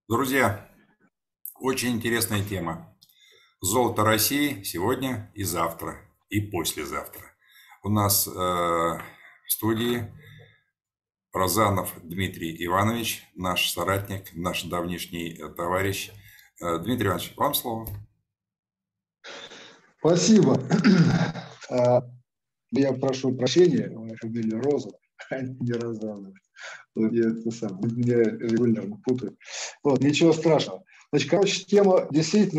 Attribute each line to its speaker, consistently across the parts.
Speaker 1: Друзья, очень интересная тема. Золото России сегодня и завтра, и послезавтра. У нас в студии Розанов Дмитрий Иванович, наш соратник, наш давнишний товарищ. Дмитрий Иванович, вам слово.
Speaker 2: Спасибо. Я прошу прощения, моя фамилия Роза, а не Розанов. Меня регулярно путают. Ничего страшного. Значит, короче, тема действительно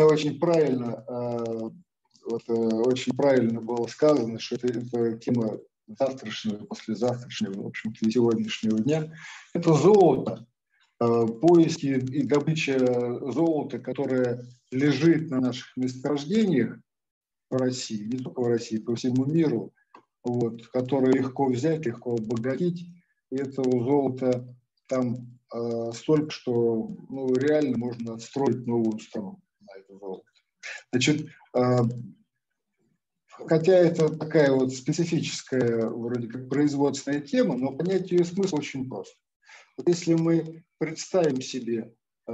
Speaker 2: очень правильно было сказано, что это тема завтрашнего, послезавтрашнего, в общем-то, и сегодняшнего дня. Это золото, поиски и добыча золота, которое лежит на наших месторождениях в России, не только в России, по всему миру, которые легко взять, легко обогатить. И этого золота там столько, что реально можно отстроить новую страну на это золото. Значит, хотя это такая вот специфическая, вроде как производственная тема, но понять ее смысл очень прост. Вот если мы представим себе,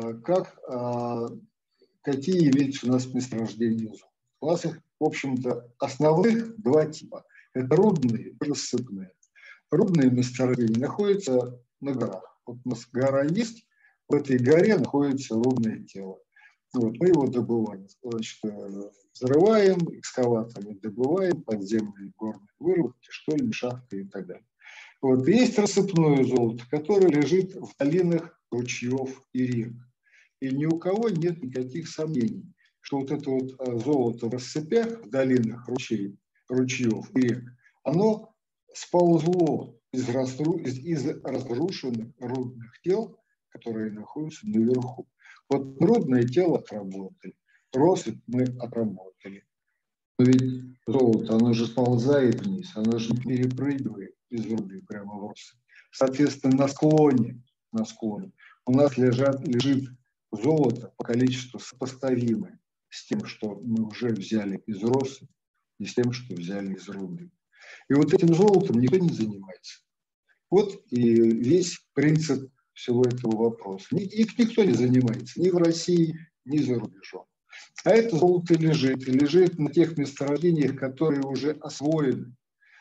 Speaker 2: какие имеются у нас месторождения золота. У нас их, в общем-то, основных два типа. Это рудные и рассыпные. Рудные месторождения находятся на горах. Вот у нас гора есть, в этой горе находится рудное тело. Мы его добываем. Значит, взрываем, экскаваторами добываем, подземные горные выработки, штольни, шахты и так далее. И есть рассыпное золото, которое лежит в долинах ручьев и рек. И ни у кого нет никаких сомнений, что вот это вот золото в рассыпях, в долинах ручьев и рек, оно сползло из разрушенных рудных тел, которые находятся наверху. Вот рудное тело отработали, россыпь мы отработали. Но ведь золото, оно же сползает вниз, оно же не перепрыгивает из руды прямо в россыпь. Соответственно, на склоне у нас лежит золото по количеству сопоставимое с тем, что мы уже взяли из россыпи, и с тем, что взяли из руды. И вот этим золотом никто не занимается. Вот и весь принцип всего этого вопроса. Никто не занимается ни в России, ни за рубежом. А это золото лежит на тех месторождениях, которые уже освоены,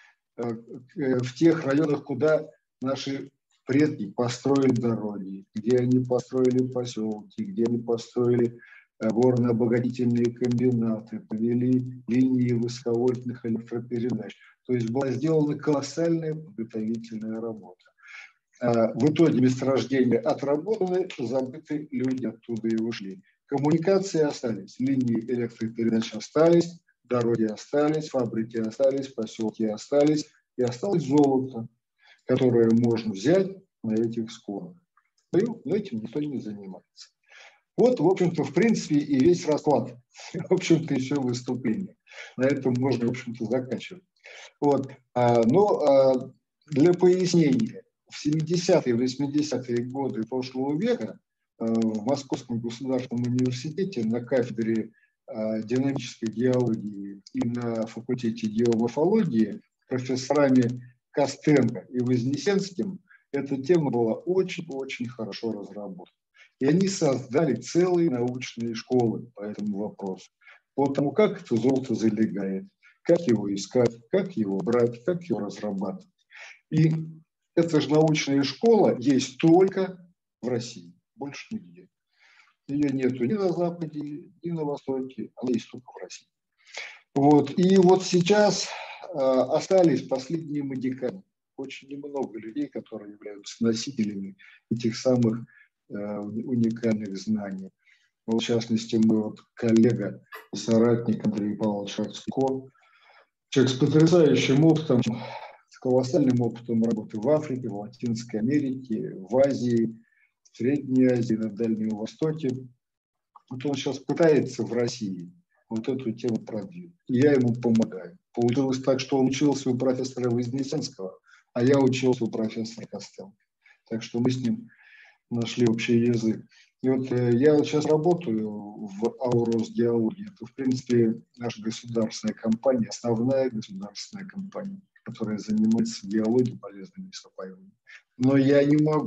Speaker 2: в тех районах, куда наши предки построили дороги, где они построили поселки, где они построили горно-обогатительные комбинаты, повели линии высоковольтных электропередач. То есть была сделана колоссальная подготовительная работа. В итоге месторождения отработаны, забыты, люди оттуда и ушли. Коммуникации остались, линии электропередач остались, дороги остались, фабрики остались, поселки остались, и осталось золото, которое можно взять на этих склонах. Но этим никто не занимается. Вот, в общем-то, в принципе, и весь расклад. В общем-то, и все выступление. На этом можно, в общем-то, заканчивать. Но для пояснения, в 70-е, 80-е годы прошлого века в Московском государственном университете на кафедре динамической геологии и на факультете геоморфологии профессорами Костенко и Вознесенским эта тема была очень-очень хорошо разработана. И они создали целые научные школы по этому вопросу. По тому, как это золото залегает, как его искать, как его брать, как его разрабатывать. И эта же научная школа есть только в России, больше нигде. Ее нету ни на Западе, ни на Востоке, она есть только в России. И вот сейчас остались последние модиканы. Очень немного людей, которые являются носителями этих самых уникальных знаний. В частности, мой коллега и соратник Андрей Павлович Арцко, человек с потрясающим опытом, с колоссальным опытом работы в Африке, в Латинской Америке, в Азии, в Средней Азии, на Дальнем Востоке. Вот он сейчас пытается в России вот эту тему продвинуть. И я ему помогаю. Получилось так, что он учился у профессора Вознесенского, а я учился у профессора Костенко. Так что мы с ним нашли общий язык. И я сейчас работаю в Ауросгеологии. Это, в принципе, наша государственная компания, основная государственная компания, которая занимается геологией, полезными ископаемыми. Но я не могу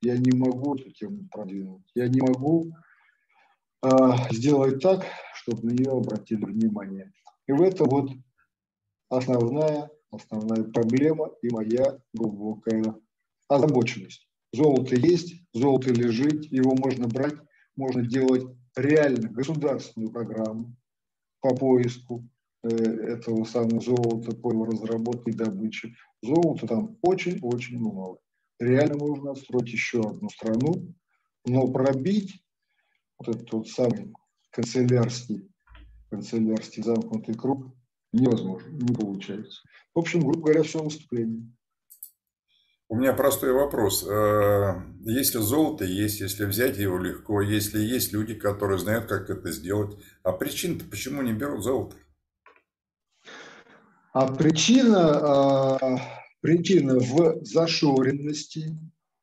Speaker 2: я не могу эту тему продвинуть, я не могу сделать так, чтобы на нее обратили внимание. И в этом вот основная проблема и моя глубокая озабоченность. Золото есть, золото лежит, его можно брать, можно делать реально государственную программу по поиску этого самого золота, по его разработке и добыче. Золота там очень-очень много. Реально можно отстроить еще одну страну, но пробить вот этот вот самый канцелярский замкнутый круг невозможно, не получается. В общем, грубо говоря, все выступление.
Speaker 1: У меня простой вопрос. Если золото есть, если взять его легко, если есть люди, которые знают, как это сделать, а причина-то почему не берут золото?
Speaker 2: А причина в зашоренности,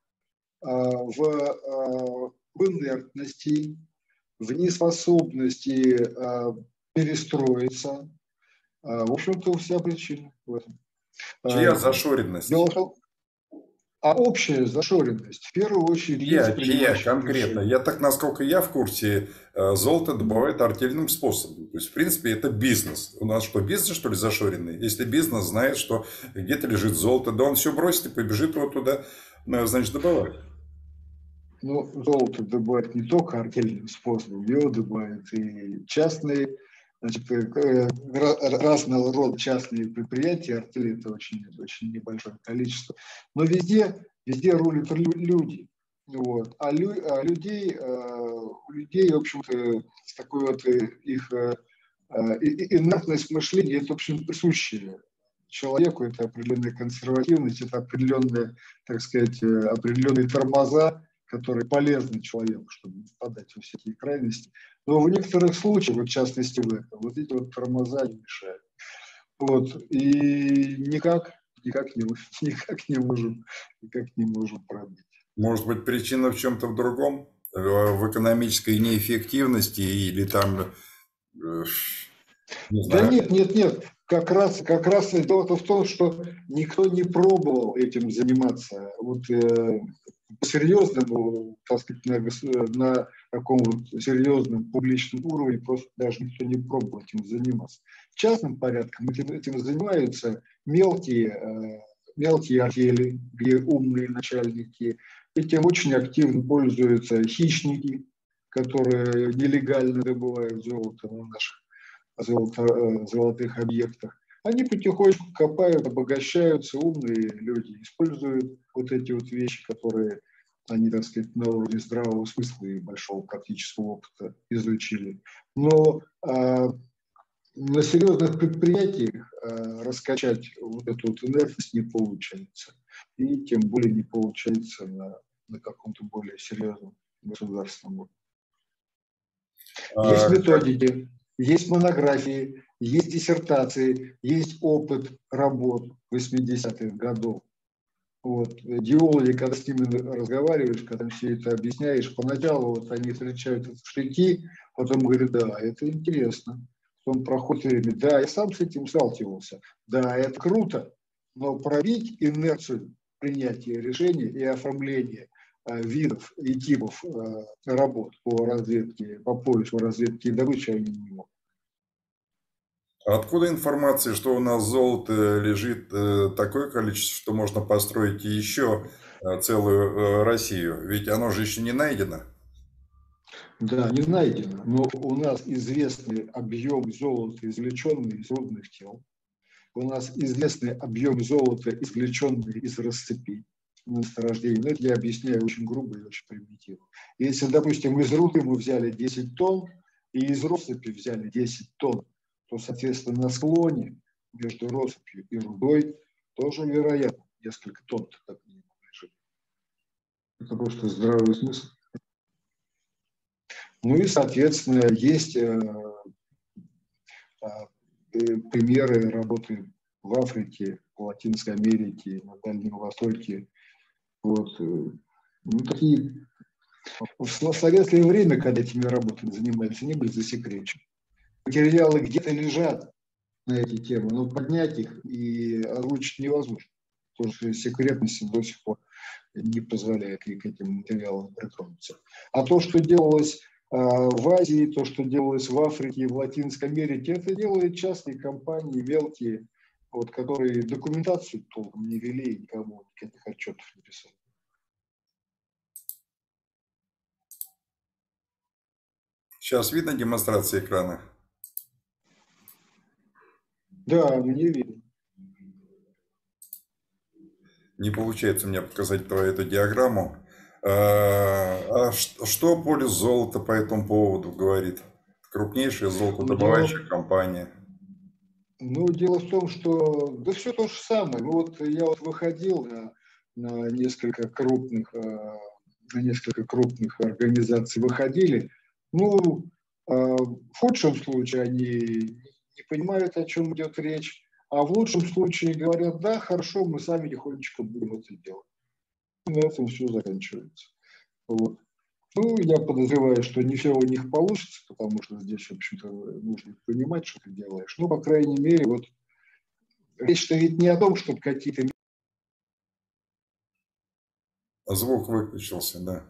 Speaker 2: в инертности, в неспособности перестроиться. В общем-то, вся причина в этом.
Speaker 1: Чья зашоренность?
Speaker 2: Общая зашоренность, в первую очередь,
Speaker 1: Чья конкретно? Я так, насколько я в курсе, золото добывают артельным способом. То есть, в принципе, это бизнес. У нас что, бизнес, что ли, зашоренный? Если бизнес знает, что где-то лежит золото, да он все бросит и побежит его туда, значит, добывать.
Speaker 2: Ну, золото добывают не только артельным способом, его добывают и частные, значит, разного рода частные предприятия, артели это очень небольшое количество. Но везде рулят люди. Вот. А людей, в общем-то, с такой вот их инертность мышления, это, в общем, присущее человеку, это определенная консервативность, это определенные, так сказать, определенные тормоза, которые полезны человеку, чтобы не впадать во всякие крайности. Но в некоторых случаях, вот в частности в этом, вот эти вот тормоза не мешают. Вот. И никак не можем пробить.
Speaker 1: Может быть, причина в чем-то в другом? В экономической неэффективности или там...
Speaker 2: Не знаю. Да нет. Как раз дело в том, что никто не пробовал этим заниматься. Вот по-серьезному, так сказать, на таком вот серьезном публичном уровне просто даже никто не пробовал этим заниматься. Частным порядком этим занимаются мелкие артели, где умные начальники. Этим очень активно пользуются хищники, которые нелегально добывают золото на наших золотых объектах. Они потихонечку копают, обогащаются, умные люди используют вот эти вот вещи, которые они, так сказать, на уровне здравого смысла и большого практического опыта изучили. Но на серьезных предприятиях раскачать вот эту вот инертность не получается. И тем более не получается на каком-то более серьезном государственном уровне. Есть методики, есть монографии, есть диссертации, есть опыт работ 80-х годов. Вот. Геологи, когда с ними разговариваешь, когда все это объясняешь, поначалу вот они встречают в штыки, потом говорят, да, это интересно. Потом проходит время, да, я сам с этим сталкивался, да, это круто, но пробить инерцию принятия решений и оформления видов и типов работ по разведке, по поиску, разведке и добыче они не могут.
Speaker 1: Откуда информация, что у нас золото лежит такое количество, что можно построить еще целую Россию? Ведь оно же еще не найдено.
Speaker 2: Да, не найдено, но у нас известный объем золота, извлеченный из рудных тел. У нас известный объем золота, извлеченный из рассыпей месторождений. Но это я объясняю очень грубо и очень примитивно. Если, допустим, из руды мы взяли 10 тонн и из россыпи взяли 10 тонн, то, соответственно, на склоне между россыпью и рудой тоже, вероятно, несколько тонн так не лежит. Это просто здравый смысл. Ну и, соответственно, есть примеры работы в Африке, в Латинской Америке, на Дальнем Востоке. Вот. Ну, такие... В советское время, когда этими работами занимались, они были засекречены. Материалы где-то лежат на эти темы, но поднять их и озвучить невозможно. тоже секретности до сих пор не позволяет ей к этим материалам притронуться. А то, что делалось в Азии, то, что делалось в Африке и в Латинской Америке, это делают частные компании, мелкие, вот, которые документацию толком не вели и никому никаких отчетов не писали.
Speaker 1: Сейчас видно демонстрация экрана?
Speaker 2: Да, мне видно.
Speaker 1: Не получается у меня показать твою эту диаграмму. Что полис золота по этому поводу говорит? Крупнейшая золотодобывающая компания.
Speaker 2: Ну, дело в том, что да все то же самое. Ну, вот я вот выходил на несколько крупных организаций выходили. Ну, в худшем случае они не понимают, о чем идет речь, а в лучшем случае говорят, да, хорошо, мы сами тихонечко будем это делать. И на этом все заканчивается. Вот. Ну, я подозреваю, что не все у них получится, потому что здесь, в общем-то, нужно понимать, что ты делаешь. Ну, по крайней мере, вот речь-то ведь не о том, чтобы какие-то...
Speaker 1: Звук выключился, да.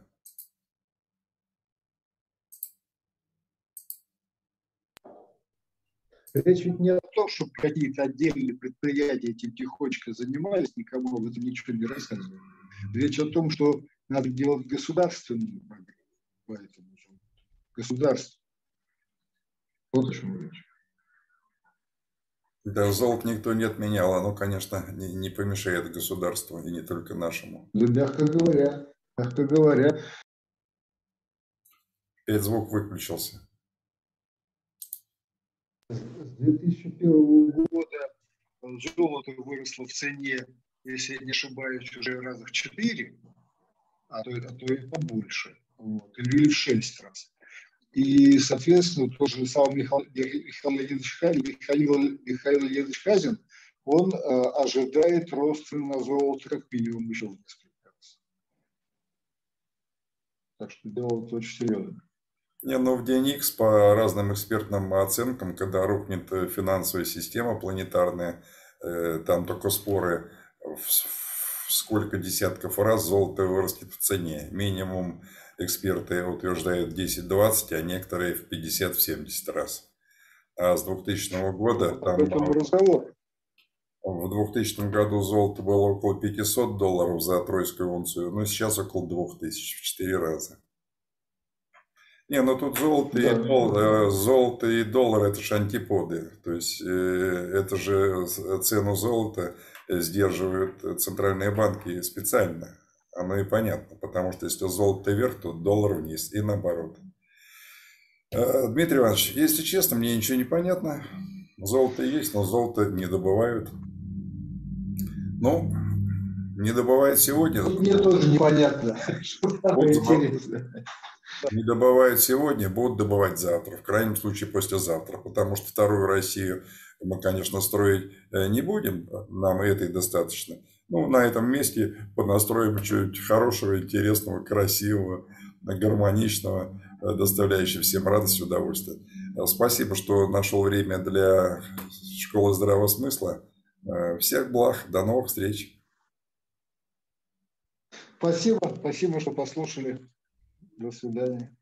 Speaker 2: Речь ведь не о том, чтобы какие-то отдельные предприятия этим тихонечко занимались, никому об этом ничего не рассказывали. Речь о том, что надо делать государственную программу. Поэтому государство. Вот о чем речь.
Speaker 1: Да, золото никто не отменял, оно, конечно, не помешает государству, и не только нашему.
Speaker 2: Да, мягко говоря.
Speaker 1: Опять звук выключился.
Speaker 2: С 2001 года золото выросло в цене, если я не ошибаюсь, уже раза в 4, а то и побольше, вот, или в 6 раз. И, соответственно, тот же самый Михаил Леонидович Хазин, он ожидает рост цен на золото как минимум еще в несколько раз. Так что дело очень серьезное.
Speaker 1: Не, ну в день X по разным экспертным оценкам, когда рухнет финансовая система планетарная, там только споры, в сколько десятков раз золото вырастет в цене. Минимум эксперты утверждают 10-20, а некоторые в 50-70 раз. А с 2000 года
Speaker 2: Об этом разговор.
Speaker 1: В 2000 году золото было около $500 за тройскую унцию, но сейчас около 2000, в 4 раза. Не, ну тут золото и доллар это же антиподы. То есть это же цену золота сдерживают центральные банки специально. Оно и понятно, потому что если золото вверх, то доллар вниз и наоборот. Дмитрий Иванович, если честно, мне ничего не понятно. Золото есть, но золото не добывают. Ну, не добывают сегодня.
Speaker 2: Мне тоже непонятно, что самое интересное.
Speaker 1: Не добывают сегодня, будут добывать завтра, в крайнем случае послезавтра, потому что вторую Россию мы, конечно, строить не будем, нам и этой достаточно. Ну, на этом месте поднастроим чуть хорошего, интересного, красивого, гармоничного, доставляющего всем радость и удовольствие. Спасибо, что нашел время для школы здравого смысла. Всех благ, до новых встреч.
Speaker 2: Спасибо, что послушали. До свидания.